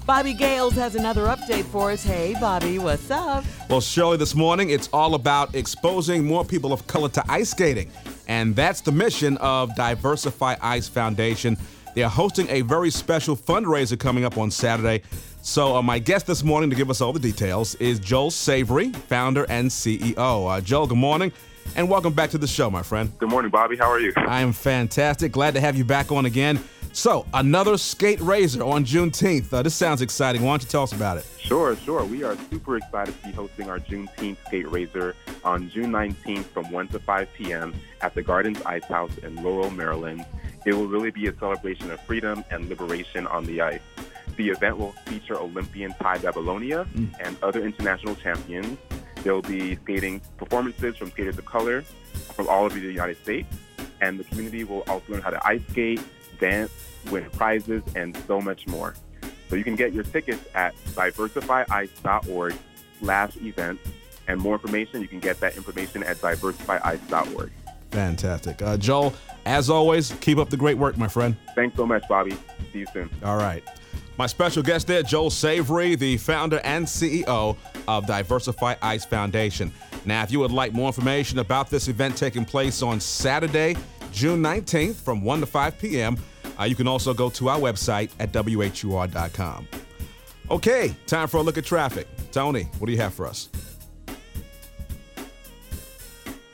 Bobby Gales has another update for us. Hey, Bobby, what's up? Well, Shirley, this morning it's all about exposing more people of color to ice skating. And that's the mission of Diversify Ice Foundation. They are hosting a very special fundraiser coming up on Saturday. So my guest this morning to give us all the details is Joel Savory, founder and CEO. Joel, good morning, and welcome back to the show, my friend. Good morning, Bobby. How are you? I am fantastic. Glad to have you back on again. So, another skate raiser on Juneteenth. This sounds exciting. Why don't you tell us about it? Sure. We are super excited to be hosting our Juneteenth skate raiser on June 19th from 1 to 5 p.m. at the Gardens Ice House in Laurel, Maryland. It will really be a celebration of freedom and liberation on the ice. The event will feature Olympian Ty Babylonia and other international champions. There will be skating performances from skaters of color from all over the United States. And the community will also learn how to ice skate, dance, win prizes, and so much more. So you can get your tickets at diversifyice.org/events. And more information, you can get that information at diversifyice.org. Fantastic. Joel, as always, keep up the great work, my friend. Thanks so much, Bobby. See you soon. All right. My special guest there, Joel Savory, the founder and CEO of Diversify Ice Foundation. Now, if you would like more information about this event taking place on Saturday, June 19th from 1 to 5 p.m., you can also go to our website at WHUR.com. Okay, time for a look at traffic. Tony, what do you have for us?